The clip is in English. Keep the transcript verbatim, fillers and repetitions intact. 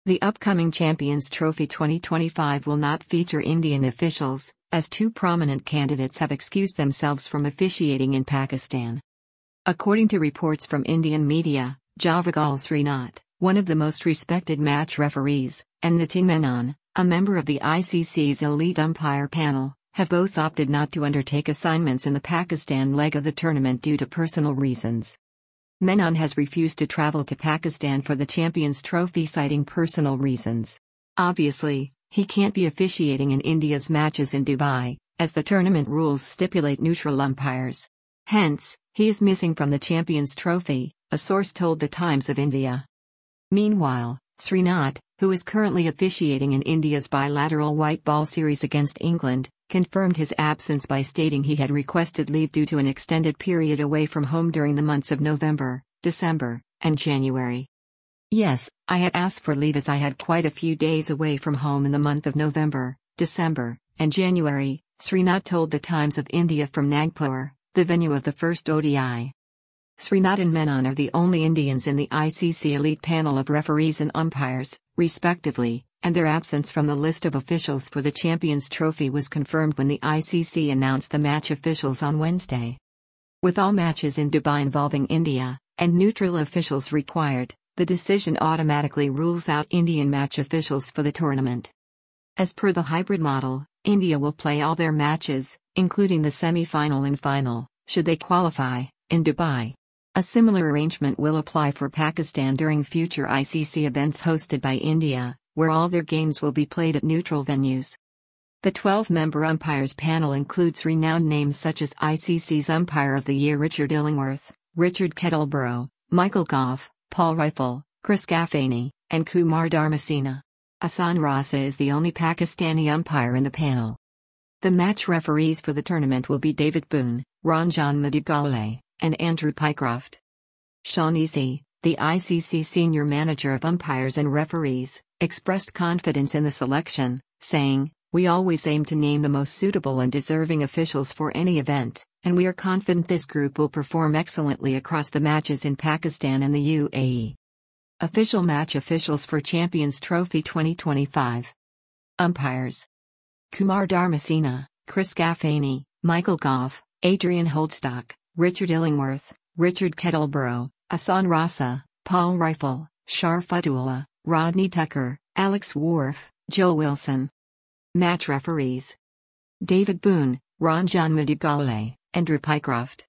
The upcoming Champions Trophy twenty twenty-five will not feature Indian officials, as two prominent candidates have excused themselves from officiating in Pakistan. According to reports from Indian media, Javagal Srinath, one of the most respected match referees, and Nitin Menon, a member of the I C C's elite umpire panel, have both opted not to undertake assignments in the Pakistan leg of the tournament due to personal reasons. Menon has refused to travel to Pakistan for the Champions Trophy, citing personal reasons. Obviously, he can't be officiating in India's matches in Dubai, as the tournament rules stipulate neutral umpires. Hence, he is missing from the Champions Trophy, a source told the Times of India. Meanwhile, Srinath, who is currently officiating in India's bilateral white ball series against England, confirmed his absence by stating he had requested leave due to an extended period away from home during the months of November, December, and January. Yes, I had asked for leave as I had quite a few days away from home in the month of November, December, and January, Srinath told the Times of India from Nagpur, the venue of the first O D I. Srinath and Menon are the only Indians in the I C C elite panel of referees and umpires, respectively, and their absence from the list of officials for the Champions Trophy was confirmed when the I C C announced the match officials on Wednesday. With all matches in Dubai involving India, and neutral officials required, the decision automatically rules out Indian match officials for the tournament. As per the hybrid model, India will play all their matches, including the semi-final and final, should they qualify, in Dubai. A similar arrangement will apply for Pakistan during future I C C events hosted by India, where all their games will be played at neutral venues. The twelve-member umpires panel includes renowned names such as I C C's Umpire of the Year Richard Illingworth, Richard Kettleborough, Michael Goff, Paul Rifle, Chris Gaffney, and Kumar Dharmasena. Ahsan Rasa is the only Pakistani umpire in the panel. The match referees for the tournament will be David Boone, Ranjan Medigale, and Andrew Pycroft. Shaughnessy, the I C C senior manager of umpires and referees, expressed confidence in the selection, saying, "We always aim to name the most suitable and deserving officials for any event, and we are confident this group will perform excellently across the matches in Pakistan and the U A E." Official match officials for Champions Trophy twenty twenty-five. Umpires: Kumar Dharmasena, Chris Gaffney, Michael Goff, Adrian Holdstock, Richard Illingworth, Richard Kettleborough, Ahsan Rasa, Paul Rifle, Sharfudullah, Rodney Tucker, Alex Wharf, Joe Wilson. Match referees: David Boone, Ranjan Medigale, Andrew Pycroft.